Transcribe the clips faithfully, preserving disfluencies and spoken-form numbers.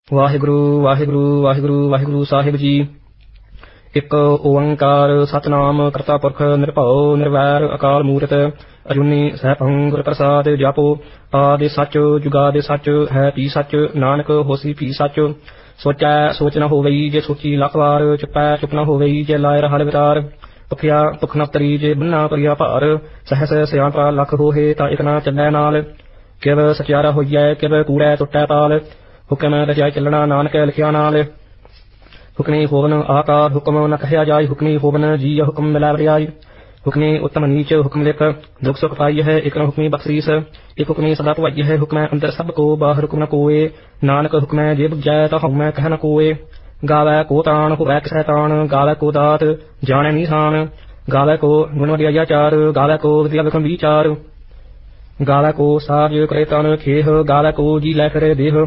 ਵਾਹਿਗੁਰੂ ਵਾਹਿਗੁਰੂ ਵਾਹਿਗੁਰੂ ਵਾਹਿਗੁਰੂ ਸਾਹਿਬ ਜੀ। ਇੱਕ ਓੰਕਾਰ ਸਤਿਨਾਮ ਕਰਤਾ ਪੁਰਖ ਨਿਰਭਉ ਨਿਰਵੈਰ ਅਕਾਲ ਮੂਰਤ ਅਜੂਨੀ ਸੈਭੰ ਗੁਰ ਪ੍ਰਸਾਦ ਜਪੋ। ਆਦਿ ਸੱਚ ਜੁਗਾਦਿ ਸੱਚ ਹੈ ਪੀ ਸੱਚ ਨਾਨਕ ਹੋਸੀ ਪੀ ਸੱਚ। ਸੋਚੈ ਸੋਚ ਨ ਹੋਵਈ ਜੇ ਸੋਚੀ ਲੱਖ ਵਾਰ। ਚੁੱਪੈ ਚੁੱਪ ਨ ਹੋਵਈ ਜੇ ਲਾਇ ਰਹਾਲ ਵਿਚਾਰ। ਭੁਖਿਆ ਭੁੱਖ ਨ ਤਰੀ ਜੇ ਬੰਨਾ ਭਰੀਆ ਭਾਰ। ਸਹਸ ਸਿਆਣਪਾ ਲੱਖ ਹੋਏ ਤਾਂ ਇਕ ਨਾ ਚੱਲੈ ਨਾਲ। ਕਿਵ ਸਚਿਆਰਾ ਹੋਈਐ ਕਿਵ ਕੂੜੈ ਟੁੱਟੈ ਤਾਲ। ਹੁਕਮ ਰਚਿਆ ਚੱਲਣਾ ਨਾਨਕ ਲਿਖਿਆ ਨਾਲ। ਹੁਕਮੀ ਹੋਵਨ ਆਕਾਰ ਹੁਕਮ ਨ ਕਹਿਆ ਜਾਇ। ਹੁਕਮੀ ਹੋਵਨ ਜੀ ਹੁਕਮ ਮਿਲੈ ਵਰਿਆਈ। ਹੁਕਮੀ ਉੱਤਮ ਨੀਚ ਹੁਕਮ ਲਿਖ ਦੁਖ ਸੁਖ ਪਾਈ ਹੈ। ਇਕ ਹੁਕਮੀ ਬਖਸ਼ੀਸ ਇਕ ਹੁਕਮੀ ਸਦਾ ਭਵਾਈ ਹੈ। ਹੁਕਮੈ ਅੰਦਰ ਸਭ ਕੋ ਬਾਹਰ ਹੁਕਮ ਨ ਕੋਏ। ਨਾਨਕ ਹੁਕਮੈ ਜੇ ਬੁਝੈ ਤਾਂ ਹਉਮੈ ਕਹਿ ਨ ਕੋਏ। ਗਾਵੈ ਕੋ ਤਾਣ ਹੋਵੈ ਕਿਸੈ ਤਾਣ। ਗਾਵੈ ਕੋ ਦਾਤ ਜਾਣੈ ਨੀਸਾਨ। ਗਾਵੈ ਕੋ ਗੁਣ ਵਡਿਆਈਆ ਚਾਰ। ਗਾਵੈ ਕੋ ਵਿਦਿਆ ਵਿਖਮ ਵਿਚਾਰ। ਗਾਵੈ ਕੋ ਸਾਜ ਕਰੇ ਤਨ ਖੇਹ। ਗਾਵੈ ਕੋ ਜੀ ਲੈ ਫਿਰੇ ਦੇਹ।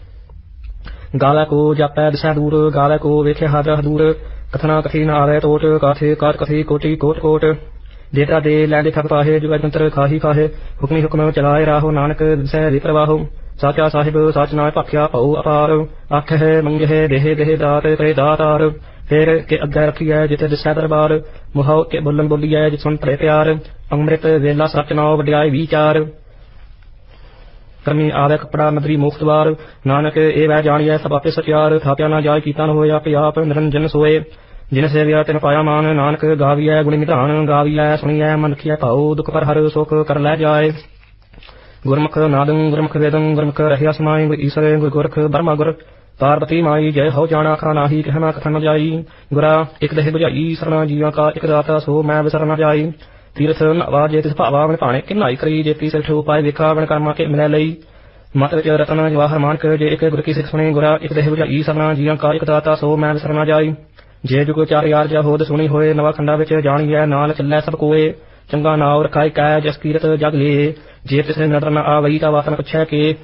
ਗਾਵੈ ਕੋ ਜਾਪੈ ਦਿਸੈ ਦੂਰ। ਗਾਵੈ ਕੋ ਵੇਖੈ ਹਾਜ਼ਰ ਹਦੂਰ। ਕਥਨਾ ਕਥੀ ਨ ਆਵੈ ਟੋਟ। ਕਾਥੇ ਕਾਰ ਕਥੀ ਕੋਟੀ ਕੋਟ ਕੋਟ। ਦੇਤਾ ਦੇ ਲੈਂਦੇ ਥਕ ਪਾਹੇ ਜੁਗੈ ਜੰਤਰ ਖਾਹੀ ਖਾਹੇ। ਹੁਕਮੀ ਹੁਕਮ ਚਲਾਏ ਰਾਹੋ ਨਾਨਕ ਦਿਸੈ ਦੇ ਪ੍ਰਵਾਹੋ। ਸਾਚਾ ਸਾਹਿਬ ਸਾਚ ਨਾਇ ਭਾਖਿਆ ਭਉ ਅਪਾਰ। ਆਖਹਿ ਮੰਗਹਿ ਦੇਹ ਦੇਹ ਦਾਤ ਕਰੇ ਦਾਤਾਰ। ਫੇਰ ਕੇ ਅੱਗੇ ਰੱਖੀਐ ਜਿਤੇ ਦਿਸੈ ਦਰਬਾਰ। ਮੁਹਾਉ ਕੇ ਬੋਲਣ ਬੋਲੀਐ ਜਿਤ ਸੁਣ ਭਲੇ ਪਿਆਰ। ਅੰਮ੍ਰਿਤ ਵੇਲਾ ਸਚ ਨਾਉ ਵਡਿਆਈ ਵਿਚਾਰ। ਕਰਮੀ ਆਵੈ ਕੱਪੜਾ ਨਦਰੀ ਮੁਖ ਦਵਾਰ। ਨਾਨਕ ਇਹ ਵੈ ਜਾਣੀਐ ਸਭ ਆਪੇ ਸਚਿਆਰ। ਥਾਪਿਆ ਨਾ ਜਾਇ ਕੀਤਾ ਨ ਹੋਇ ਆਪੇ ਆਪ ਨਿਰੰਜਨ ਸੋਏ। ਜਿਨ ਸੇਵਿਆ ਤਿਨ ਪਾਇਆ ਮਾਨ। ਨਾਨਕ ਗਾਵੀਐ ਗੁਣੀ ਨਿਧਾਨ। ਗਾਵੀਐ ਸੁਣੀਐ ਮਨ ਰਖੀਐ ਭਾਉ। ਦੁਖ ਪਰ ਹਰ ਸੁਖ ਕਰ ਲੈ ਜਾਏ। ਗੁਰਮੁਖ ਨਾਦੰ ਗੁਰਮੁਖ ਵੇਦੰ ਗੁਰਮੁਖ ਰਹਿਆ ਸਮਾਈ। ਗੁਰ ਈਸਰ ਗੁਰ ਗੋਰਖ ਬਰਮਾ ਗੁਰ ਪਾਰਬਤੀ ਮਾਈ। ਜੈ ਹਉ ਜਾਣਾ ਆਖਾ ਨਾਹੀ ਕਹਿ ਨਾ ਕਥਨ ਨ ਜਾਈ। ਗੁਰਾ ਇਕ ਦੇਹ ਬੁਝਾਈ ਸਰਣਾ ਜੀਵਾਂ ਕਾ ਇਕ ਦਾਤਾ ਸੋ ਮੈਂ ਵਿਸਰ ਨ ਜਾਈ। ਤੀਰਥ ਨਵਾ ਜੇ ਤਿਸ ਭਾਵਾ ਵਣ ਭਾਣੇ ਕਿਨਾਈ ਕਰੀ। ਜੇ ਤੀ ਸਿਰਠ ਉਪਾਇ ਵੇਖਾ ਵਣ ਕਰਮਾ ਕੇ ਮਿਲੈ ਲਈ। ਮਤ ਵਿੱਚ ਰਤਨ ਜਵਾਹਰ ਮਾਨਕ ਜੇ ਇੱਕ ਗੁਰ ਕੀ ਸਿੱਖ ਸੁਣੀ। ਗੁਰਾ ਇੱਕ ਦੇਹ ਬੁਝਾਈ ਸਰਣਾ ਜੀਆਂ ਕਾ ਇੱਕ ਦਾਤਾ ਸੋ ਮੈਂ ਵਿਸਰ ਨ ਜਾਈ। ਜੇ ਜੁਗ ਚਾਰ ਯਾਰ ਜਾ ਹੋਦ ਸੁਣੀ ਹੋਏ। ਨਵਾ ਖੰਡਾ ਵਿੱਚ ਜਾਣੀਐ ਨਾਲ ਚੱਲੈ ਸਭ ਕੋਏ। ਚੰਗਾ ਨਾਉ ਰਖਾਇ ਕੈ ਜਸ ਕੀਰਤ ਜਗ ਲੇ। ਜੇ ਤਿਸ ਨਦਰ ਨ ਆਵਈ ਤਾਂ ਵਾਤਨ ਪੁੱਛੈ ਕੇ।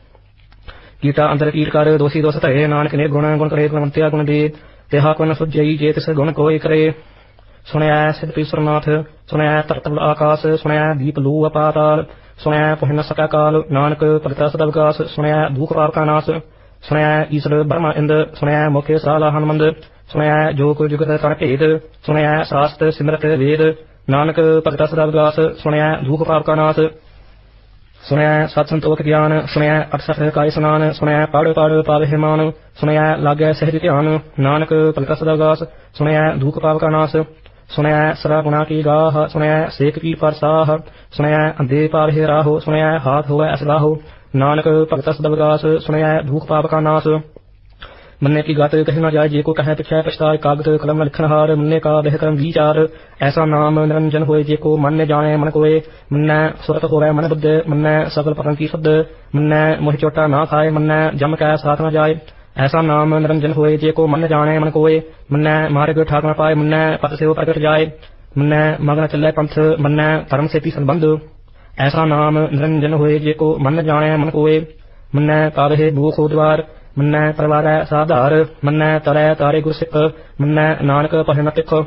ਕੀਟਾ ਅੰਦਰ ਕੀਟ ਕਰ ਦੋਸੀ ਦੋਸ ਧਰੇ। ਨਾਨਕ ਨੇ ਗੁਣ ਗੁਣ ਕਰੇ ਗੁਣਵੰਤਿਆ ਗੁਣ ਦੇ। ਤਿਹਾ ਕੋ ਨ ਸੁਝਈ ਜੇ ਤਿਸ ਗੁਣ ਕੋਈ ਕਰੇ। ਸੁਣਿਐ ਸਿਧ ਈਸਵਰਨਾਥ ਸੁਣਿਐ ਧਰਤਲ ਆਕਾਸ। ਸੁਣਿਐ ਦੀਪ ਲੂ ਅਪਾਤਾਲ। ਸੁਣਿਐ ਪੁਹਿ ਨ ਸਕੈ ਕਾਲ। ਨਾਨਕ ਭਗਤਾ ਸਦਾ ਵਿਕਾਸ। ਸੁਣਿਐ ਦੁਖ ਪਾਪ ਕਾ ਨਾਸ। ਸੁਣਿਐ ਈਸਰ ਬਰਮਾ ਇੰਦ। ਸੁਣਿਐ ਮੁਖੇ ਸਾਲਾ ਹਨਮੰਦ। ਸੁਣਿਐ ਜੋ ਕੁ ਜੁਗਤ ਤਨ ਭੇਦ। ਸੁਣਿਐ ਸਾਸਤ ਸਿਮਰਤ ਵੇਦ। ਨਾਨਕ ਭਗਤਾ ਸਦਾ ਵਿਕਾਸ। ਸੁਣਿਐ ਦੁਖ ਪਾਪ ਕਾ ਨਾਸ। ਸੁਣਿਐ ਸਤ ਸੰਤੋਖ ਗਿਆਨ। ਸੁਣਿਐ ਅਠਸਠ ਕਾਇ ਸਨਾਨ। ਸੁਣਿਐ ਪੜ ਪੜ ਪਾਵਹਿ ਮਾਨ। ਸੁਣਿਐ ਲਾਗੈ ਸਹਿਜ ਧਿਆਨ। ਨਾਨਕ ਭਗਤਾ ਸਦਾ ਵਿਕਾਸ। ਸੁਣਿਐ ਦੁਖ ਪਾਪ ਕਾ ਨਾਸ। ਸੁਣਿਐ ਸਰਾ ਗੁਣਾ ਕੀ ਗਾਹ। ਸੁਣਿਐ ਸੇਕ ਕੀ ਪਰਸਾਹ। ਸੁਣਿਐ ਅੰਧੇ ਪਾਵਹਿ ਰਾਹੋ। ਸੁਣਿਐ ਹਾਥ ਹੋਵੈ ਅਸਲਾਹੋ। ਨਾਨਕ ਭਗਤਾ ਸਦਾ ਵਿਕਾਸ। ਸੁਣਿਐ ਦੁਖ ਪਾਪ ਕਾ ਨਾਸ। ਮੰਨੇ ਕੀ ਗਤ ਕਹਿ ਨ ਜਾਏ। ਜੇ ਕੋ ਕਹਿ ਪਿਛੈ ਪਛਤਾਇ ਕਾਗਦ ਕਲਮ ਲਿਖਣ ਹਾਰ। ਮੰਨੇ ਕਾ ਦੇਹ ਕਰਮ ਵਿਚਾਰ। ਐਸਾ ਨਾਮ ਨਿਰੰਜਨ ਹੋਏ ਜੇ ਕੋ ਮਨ ਜਾਣੈ ਮਨ ਕੋਏ। ਮੰਨੈ ਸੁਰਤ ਹੋਵੈ ਮਨ ਬੁੱਧ। ਮੰਨੈ ਸਗਲ ਪਤਨ ਕੀ ਸੁਧ। ਮੰਨੈ ਮੋਹਿ ਚੋਟਾ ਨਾ ਖਾਏ। ਮੰਨੈ ਜਮ ਕੈ ਸਾਥ ਨ ਜਾਏ। ਐਸਾ ਨਾਮ ਨਿਰੰਜਨ ਹੋਏ ਜੇ ਕੋ ਮਨ ਜਾਣੈ ਮਨ ਕੋਏ। ਮੰਨੈ ਮਾਰਗ ਠਾਕ ਨ ਪਾਏ। ਮੰਨੈ ਪਤ ਸੇਵ ਪ੍ਰਗਟ ਜਾਏ। ਮੰਨੈ ਮਗਨ ਚੱਲੈ ਪੰਥ। ਮੰਨੈ ਧਰਮ ਸੇਤੀ ਸੰਬੰਧ। ਐਸਾ ਨਾਮ ਨਿਰੰਜਨ ਹੋਏ ਜੇ ਕੋ ਮਨ ਜਾਣੈ ਮਨ ਕੋਏ। ਮੰਨੈ ਪਾਵਹਿ ਬੂਖ ਉਦਵਾਰ। ਮੰਨੈ ਪਰਵਾਰੈ ਸਾਧਾਰ। ਮੰਨੈ ਤਰੈ ਤਾਰੇ ਗੁਰ ਸਿੱਖ। ਮੰਨੈ ਨਾਨਕ ਪਹਿ ਨ ਤਿਖ।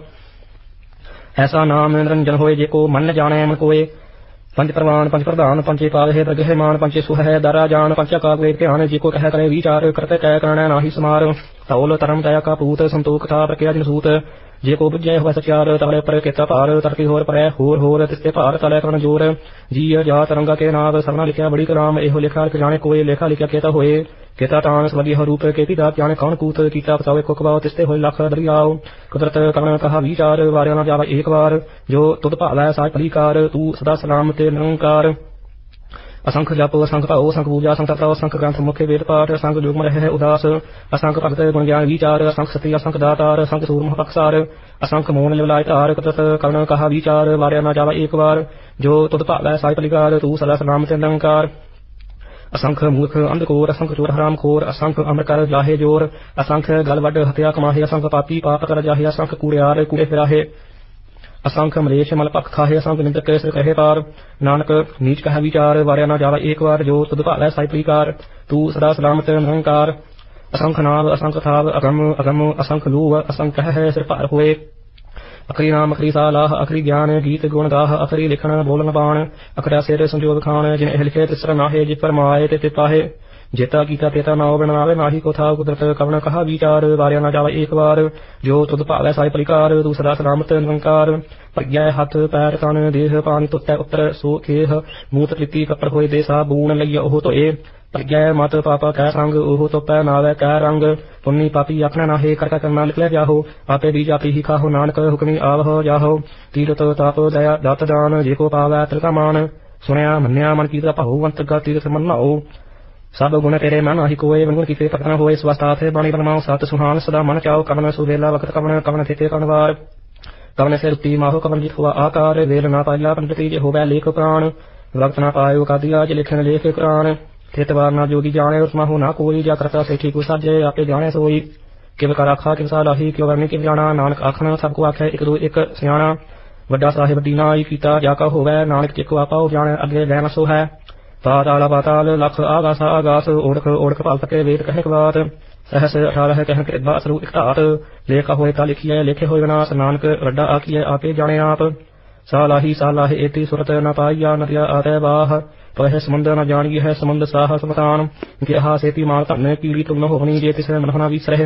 ਐਸਾ ਨਾਮ ਨਿਰੰਜਨ ਹੋਏ ਜੇ ਕੋ ਮਨ ਜਾਣੈ ਮਨ ਕੋਏ। ਪੰਜ ਪ੍ਰਵਾਨ ਪੰਜ ਪ੍ਰਧਾਨ ਪੰਚੇ ਪਾਵਹਿ ਦਰਗਹਿ ਮਾਨ। ਪੰਚੇ ਸੁਹੈ ਦਾਰਾ ਜਾਨ। ਪੰਚਾ ਕਾਗ ਵੇਦ ਧਿਆਨ। ਜੇ ਕੋ ਕਹਿ ਕਰੇ ਵਿਚਾਰ। ਕਰਤੇ ਕੈ ਕਰਣੈ ਨਾਹੀ ਸਮਾਰ। ਧੌਲ ਧਰਮ ਦਇਆ ਕਾ ਪੂਤ ਸੰਤੋਖ ਥਾ ਪ੍ਰਕਿਆ ਜਿਨ ਸੂਤ। ਜੇ ਕੋ ਬੁਝੈ ਹੋਵੈ ਸਚਿਆਰ। ਤਲੇ ਉੱਪਰ ਕੀਤਾ ਭਾਰ। ਤਰਕੀ ਹੋਰ ਪਰੈ ਹੋਰ ਹੋਰ ਤਿਸਤੇ ਭਾਰ ਤਲੇ ਕਰਨ ਜੋਰ। ਜੀ ਜਾਤ ਰੰਗਾ ਕੇ ਨਾਮ ਸਰਨਾ ਲਿਖਿਆ ਬੜੀ ਕਰਾਮ। ਇਹੋ ਲਿਖਾ ਲਿਖ ਜਾਣੇ ਕੋਏ। ਲੇਖਾ ਲਿਖਿਆ ਕੇਤਾ ਹੋਏ। ਕੇਤਾ ਤਾਣ ਸਵਗੀ ਰੂਪ ਕੇਤੀ ਦਾਤ ਜਾਣੇ ਕੌਣ ਕੂਤ। ਕੀਤਾ ਬਤਾਵੇ ਕੁਕ ਬਾਉ ਤਿਸਤੇ ਹੋਏ ਲੱਖ ਦਰਿਆਓ। ਕੁਦਰਤ ਕਰਨ ਕਹਾ ਵਿਚਾਰ। ਵਾਰਿਆ ਨਾ ਜਾਵੇ ਏਕ ਵਾਰ। ਜੋ ਤੁਧ ਭਾਵੈ ਸਾਜ ਭਲੀਕਾਰ। ਤੂੰ ਸਦਾ ਸਲਾਮ ਤੇ ਨਿਰੰਕਾਰ। ਅਸੰਖ ਜਪ ਅਸੰਖ ਭਾਉ ਅਸੰਖ ਪੂਜਾ ਅਸੰਖ ਤਪ ਅਸੰਖ ਗ੍ਰੰਥ ਮੁਖੇ ਵੇਦ ਪਾਠ। ਅਸੰਖ ਜੁਗਮ ਰਹਿ ਉਦਾਸ। ਅਸੰਖ ਭਗਤ ਗੁਣ ਗਿਆਨ ਵਿਚਾਰ। ਅਸੰਖ ਸਤੀ ਅਸੰਖ ਦਾਤਾਰ। ਅਸੰਖ ਸੂਰਮ ਪਕਸਾਰ। ਅਸੰਖ ਮੋਨ ਲਿਵਲਾਇ ਧਾਰ। ਕੁਦਰਤ ਕਰਨ ਕਹਾ ਵਿਚਾਰ। ਵਾਰਿਆ ਨਾ ਜਾਵੇ ਏਕ ਵਾਰ। ਜੋ ਤੁਧ ਭਾਵੈ ਸਾਜ ਭਲੀਕਾਰ। ਤੂੰ ਸਦਾ ਸਲਾਮ ਤੇ ਨਿਰੰਕਾਰ। ਅਸੰਖ ਮੂਰਖ ਅੰਧਕੋਰ। ਅਸੰਖ ਚੋਰ ਹਰਾਮ ਖੋਰ। ਅਸੰਖ ਅਮਰ ਕਰ ਜਾਹੇ ਜੋਰ। ਅਸੰਖ ਗਲ ਵੱਡ ਹਤਿਆ ਕਮਾਹੇ। ਅਸੰਖ ਪਾਪੀ ਪਾਪ ਕਰ ਜਾਹੇ। ਅਸੰਖ ਕੂੜਿਆਰ ਕੂੜੇ ਫਿਰਾਹੇ। ਅਸੰਖ ਮਲੇਸ਼ ਮਲ ਭਖ ਖਾਹੇ। ਅਸੰਖ ਨਿੰਦਕ ਸਿਰ ਕਹੇ ਪਾਰ। ਨਾਨਕ ਨੀਚ ਕਹਿ ਵਿਚਾਰ। ਵਾਰਿਆ ਨਾ ਜਾਵੇ ਏਕ ਵਾਰ। ਜੋ ਤੁਧ ਭਾਵੈ ਸਾਜ ਭਲੀਕਾਰ। ਤੂੰ ਸਦਾ ਸਲਾਮਤ ਨਿਰੰਕਾਰ। ਅਸੰਖ ਨਾਮ ਅਸੰਖ ਥਾਵ ਅਗਮ ਅਗਮ। ਅਸੰਖ ਲੂਹ ਅਸੰਖ ਹੈ ਸਿਰ ਭਾਰ ਹੋਏ। ਅਖਰੀ ਨਾਮ ਅਖਰੀ ਸਾਲਾਹ। ਅਖਰੀ ਗਿਆਨ ਗੀਤ ਗੁਣ ਗਾਹ। ਅਖਰੀ ਲਿਖਣ ਬੋਲਣ ਬਾਣ। ਅਖੜਾ ਸਿਰ ਸੰਜੋਗ ਖਾਣ। ਜਿਨ ਇਹ ਲਿਖੇ ਤਿਸ ਨਾਹੇ। ਜਿ ਫਰਮਾਏ ਤੇ ਤੇ ਪਾਹੇ। जेता कीता तेता नाव बनावे माही को था कुदरत कवन कहा विचार वार्या न जावे एक बार जो तुद भावै साई परिकार तू सदा सलामत निरंकार प्रज्ञा हाथ पैर तन देह पानी तुतै उतर सो खेह मूत लिपि कपड़ होए दे साबून लइया ओह तो ए प्रज्ञा मत पापा कै संग ओह तो पै नावे कै रंग पुन्नी पापी आखना नाहे कर करना निकले जाहो आपे बीज आपी ही खाहो नानक हुक्मी आवहो जाहो तीरथ ताप दया दात दान जेको पावै तिलका मान सुनया मन्या मन कीता भाऊ अंतर्गा तीरथ मन्नाओ सब गुण तेरे मन आही कोय गुण कीते पकना होए स्वास्थात बाणी बनमाओ सात सुहान सदा मन चाओ कवन सुवेला वक्त कवन कवन थे कनवार कवन से रुति माहो कवन जित हुआ आकार वेल ना पाइला पंडित जे होवे लेख प्राण वक्त ना पायो का दिया जे लिखन लेख प्राण थेतवार ना जोगी जाने उसमा हो ना कोई जा करता से ठीक साजे आपे जाने सोई किव कर आखा किव सा लाही क्यों करने किव जाना नानक आखना सबको आखे एक दो एक सियाणा वड्डा साहिब दीना आई कीता जाका होवे नानक चिको आपा जाने अगे गैन सो है पाताल पाताल लख आगास आगास ओढ़ ओढ़ पाल सके वेद कह बात सहस अठारह कह के बासरू इकताट लेखा होए ता लिखिए लेखे होए विनाश नानक वड्डा आखिए आपे जाने आप सालाही सालाह एती सुरत न पाइया नदिया आते बाह पह समुंद न जानिए है समुंद साह समतान गेहा सेती माल धन कीड़ी तुम न होनी जे तिसे मनहना विसरह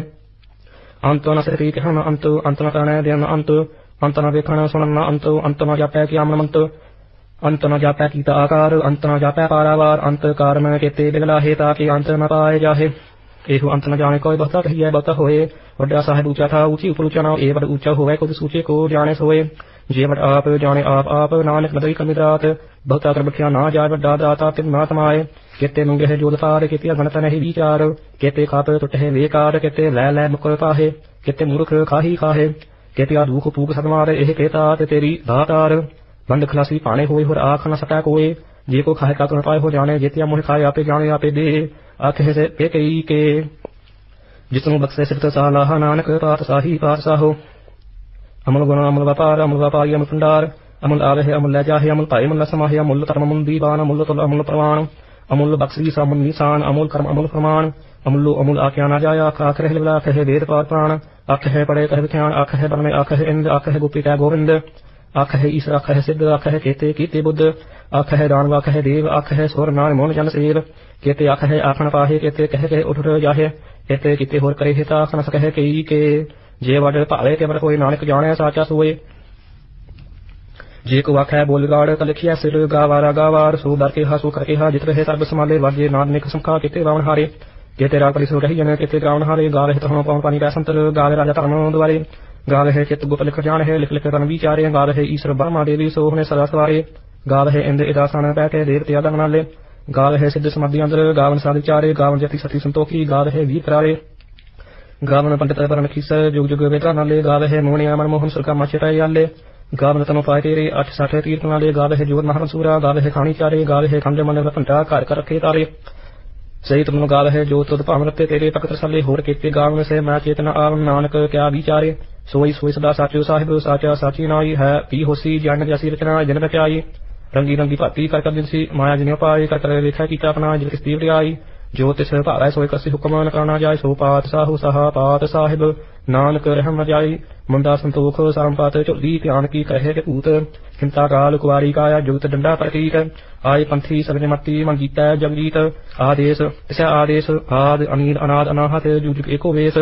अंत न सती कहन अंत अंत न कहने देन अंत अंत न वेखण सुनन अंत अंत न जापै कि आमन अंत न जापै कीता आकार अंत न जापै पारावार अंत कारण केते बिगलाहे ताकि अंत न पाए जाहे एहु अंत न जाने कोई बहुता कहिए बहुता होए वड्डा साहिब ऊंचा था ऊंची ऊपर ऊंचा ना ए बड़ ऊंचा होवे खुद सूचे को जाने सोए जे बड़ आप जाने आप आप नानक बदरी कमिदात बहुता कर बख्या ना जाए वड्डा दाता तिन ना तमाए केते मुंगे है जोत पार केते गणत नहीं विचार केते खाप टुट है वेकार केते लै लै मुकर पाहे केते मूर्ख खाही खाहे केते आ दुख पूग सदमार एह केता ते तेरी दातार बंद खलासी पाने होए होर आख न सकै कोए जे को खाए का पाए हो जाने जेतिया मुहे खाए आपे जाने आपे दे आखे से पे कई के जितनु बख्शे सिफत सालाह नानक पात साही पात साहो अमल गुण अमल व्यापार अमल व्यापारी अमल भंडार अमल आवे है अमल ले जाहे अमल पाए अमल समाहे अमूल धर्म अमूल दीवान अमूल तुल अमूल प्रमाण अमूल बख्शी अमूल निशान अमूल कर्म अमूल प्रमाण अमूल अमूल आख्या ना जाया आख रहे बिला आख है वेद पाठ प्राण आख है पड़े कह विख्यान आख है बन आख है इंद आख है गोपी कै गोविंद आख है ईश्वर आख है सिद्ध आख है केते कीते बुद्ध आख है दानव आख है देव आख है स्वर नार मोन जन सेव केते आख है आखन पाहे केते कह के उठ जाहे केते किते होर करे हिता आखन सकह कई के जे वड भावे के बर कोई नानक जाने साचा सोए जे को आख है बोल गाड़ कलखिया सिर गावारा गावार सो दर के हा सो करके हा जित रहे सर्व समाले वाजे नाद ने कसमखा केते रावण हारे केते राग परिसो रही जन केते रावण हारे गा रहे तो पावन पानी का संतर गा राजा धर्म द्वारे गा रहे चित गुप्त लिख जान है लिख लिख तन विचारे गा रहे ईश्वर ब्रह्मा देवी सोहने सदा सवारे गा रहे इंद इदासन बैठे देवते आदम नाले गा रहे सिद्ध समाधि अंदर गावन साध विचारे गावन जति सती संतोखी गा रहे वीर करारे गावन पंडित परन खीस जुग जुग वेदा नाले गा रहे मोहन अमर मोहन सुरका मचटाई आले गावन तनो पाए तेरे अठ साठ तीर्थ नाले गा रहे जोर महान सूरा गा रहे खानी चारे गा रहे खंड मन भंटा घर कर रखे तारे सही तुम गा रहे जो तुद भाव रते तेरे भगत सले होर केते गावन से मैं चेतना आव नानक क्या विचारे सोई सोई सदा साचो साहिब साचा साची नाई है पी होसी जन जैसी रचना जन रचाई रंगी रंगी भाती कर कर दिनसी माया जिन्हें पाई कर कर रेखा कीता अपना जिस तीव्र आई जो तिस भावै सोई कसी हुक्म न करना जाए सो पात साहु सहा पात साहिब नानक रहम न जाई मुंडा संतोख सामपात झुल्ली ध्यान की कहे के पूत चिंता काल कुआरी काया जुगत डंडा प्रतीक आय पंथी सबने मती मन जीता जगजीत आदेश तिस आदेश आद अनिल अनाद अनाहत जुग एको वेश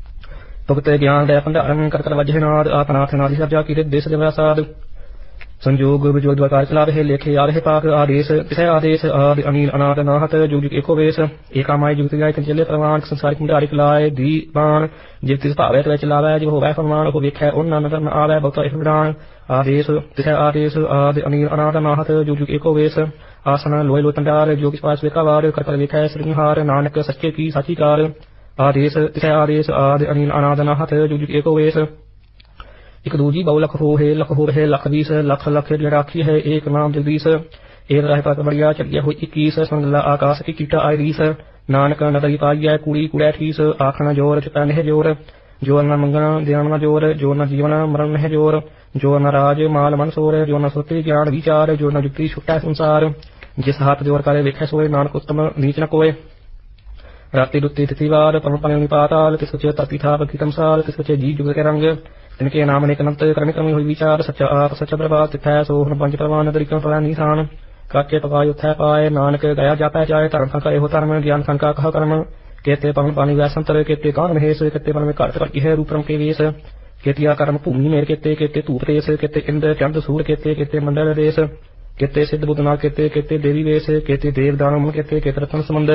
भुगत ज्ञान दया भंडारं कर कर वजहनाद आपनाथ नादि सर्जा की देश देवसाद संजोग विजोग द्वाकार चला रहे लेखे आ रहे पाक आदेश तिस आदेश आदि अनिल अनाद अनाहत जुग एको वेश एका माय जुगत गाय चले प्रमाण संसारिक भंडारिक लाए दीवान जिस तिस भावे तो चलावे जो होवे फरमान को वेख्या उन नजर न आवे बहुत इफरान आदेश तिस आदेश आदि अनिल अनाद अनाहत जुग एको वेश आसन लोय लो तंडार जो किस पास वेकावार कर कर वेख्या श्रृंहार नानक सच्चे की साची कार आदेश तिस आदेश आदि अनिल अनाद अनाहत जुग एको वेश एक दूजी बहु लख हो है लख हो रहे लख बीस लख लख लड़ाखी है एक नाम जगदीश एक राह पर बढ़िया चलिया हुई इक्कीस संगला आकाश की कीटा आई रीस नानक नदरी पाइया कुड़ी कुड़ा ठीस आखना जोर चपैन है जोर जोर न मंगना देना न जोर जोर न जीवन मरण है जोर जोर न राज माल मन सोर जो न सुरति ज्ञान विचार जो न जुक्ति छुट्टा संसार जिस हाथ जोर करे वेखे सोए नानक उत्तम नीच न कोय राति दुत्ती तिथिवार पवन पन पाताल तिसच तति था बकितम साल तिसच जी जुग के रंग तिनके नाम अनेक अनंत करने क्रमी हुई विचार सच्चा आप सच्चा प्रभात तिथै सोहन पंच प्रवान तरीका फला निशान ਕਾਕੇ ਪਕਾਇ ਉਥੈ ਪਾਏ ਨਾਨਕ ਗਿਆ ਜਾਪੈ ਜਾਏ ਧਰਮ ਸੰਕਾ ਇਹੋ ਧਰਮ ਗਿਆਨ ਸੰਕਾ ਕਹ ਕਰਮ केते पवन पानी वैसंतर केते कान महेश केते पवन में घट घट है रूपरम के वेश केतिया कर्म भूमि मेर केते केते धूप देश केते इंद्र चंद सूर केते केते मंडल देश केते सिद्ध बुद्धना केते केते देवी वेश केते देव दानव केते केते रत्न संबंध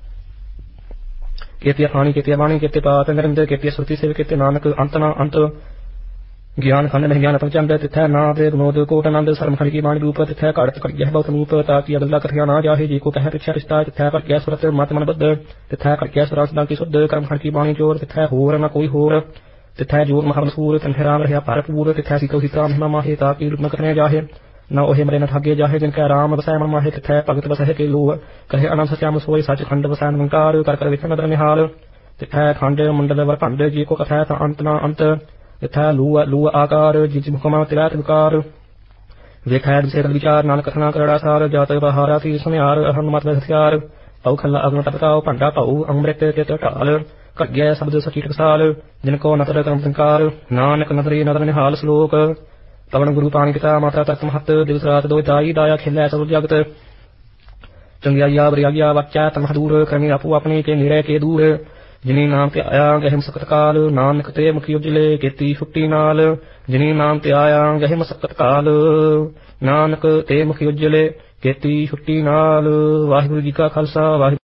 केते हानि केते वाणी केते पात नरेंद्र केते श्रुति सेव केते नानक अंत ना अंत ज्ञान खंड नहीं ज्ञान चंद तिथै नाद विनोद कोट आनंद शर्म खंड की वाणी रूप तिथै घट घट यह बहुत रूप ताकि अगला कथिया ना जाहे जी को कह पिछा रिश्ता तिथै पर क्या सुरत मत मन बद्ध तिथै कर क्या सुरासदा की शुद्ध कर्म खंड की वाणी जोर तिथै होर न कोई होर तिथै जोर महामसूर तन्हराम रहा भरपूर तिथै सीतो सीता महिमा माहे ताकि रूप न करने जाहे न ओहे मरे न ठागे जाहे जिनका राम बसाय मन माहे तिथै भगत बसहे के लोह कहे अनंत सत्याम सोई सच खंड बसाय निरंकार कर कर विचन नदर निहाल तिथै खंड मंडल वर खंड जी को कथै अंत ना अंत यथा लूह लूह आकार जिज मुखमा तिलात विकार वेखै विशेष विचार नानक कथना करड़ा सार जात बहारा ती सुनिहार अहम मत हथियार औ खल्ला अग्न तपकाओ भंडा पाऊ अमृत तेत ढाल कग्ञ शब्द सचीट कसाल जिनको नतर कर्म संकार नानक नदरी नदर निहाल श्लोक पवन गुरु पानी पिता माता तत्व महत दिवस रात दो दाई दाया खिलै सब जगत चंगिया बरिया वाचा तमह दूर करनी आपू अपने के निरय के दूर जिनी नाम ते आया गहिम सकत काल नानक ते मुखी उजले केती छुट्टी नाल जिनी नाम ते आया गहिम सकत काल नानक ते मुखी उजले केती छुट्टी नाल वाहिगुरु जी का खालसा वाहिगुरु